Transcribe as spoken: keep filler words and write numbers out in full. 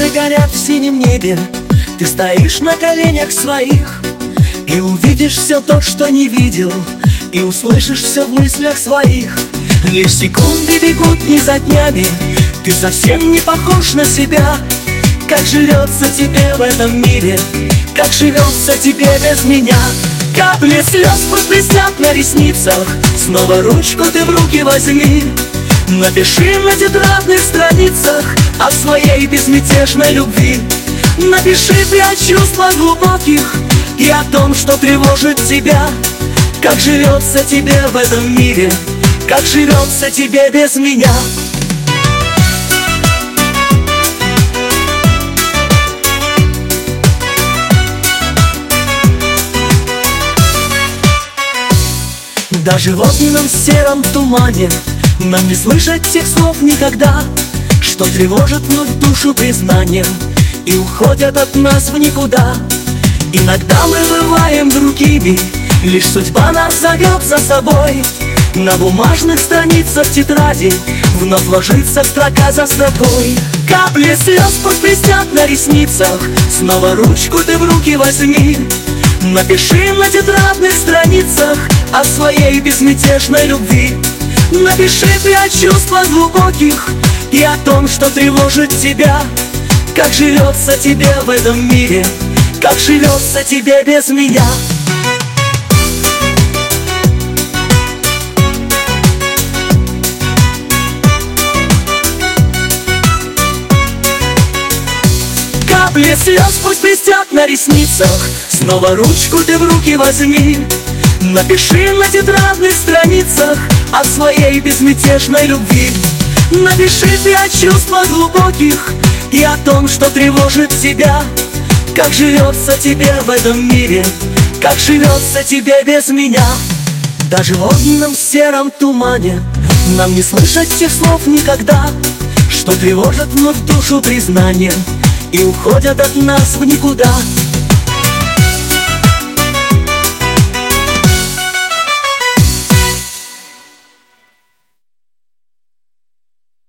звезды горят в синем небе. Ты стоишь на коленях своих и увидишь все то, что не видел, и услышишь все в мыслях своих. Лишь секунды бегут не за днями, ты совсем не похож на себя. Как живется тебе в этом мире, как живется тебе без меня. Капли слез пусть блестят на ресницах, снова ручку ты в руки возьми. Напиши на тетрадных страницах о своей безмятежной любви. Напиши ты о чувствах глубоких и о том, что тревожит тебя. Как живется тебе в этом мире, как живется тебе без меня. Даже в огненном сером тумане нам не слышать тех слов никогда, что тревожат вновь душу признанием и уходят от нас в никуда. Иногда мы бываем другими, лишь судьба нас зовет за собой. На бумажных страницах тетради вновь ложится строка за строкой. Капли слез пусть блестят на ресницах, снова ручку ты в руки возьми. Напиши на тетрадных страницах о своей безмятежной любви. Напиши ты о чувствах глубоких и о том, что тревожит тебя. Как живется тебе в этом мире, как живется тебе без меня. Капли слез пусть блестят на ресницах, снова ручку ты в руки возьми. Напиши на тетрадных страницах о своей безмятежной любви. Напиши ты о чувствах глубоких и о том, что тревожит тебя. Как живется тебе в этом мире, как живется тебе без меня. Даже в огненном сером тумане нам не слышать тех слов никогда, что тревожат вновь душу признанием и уходят от нас в никуда.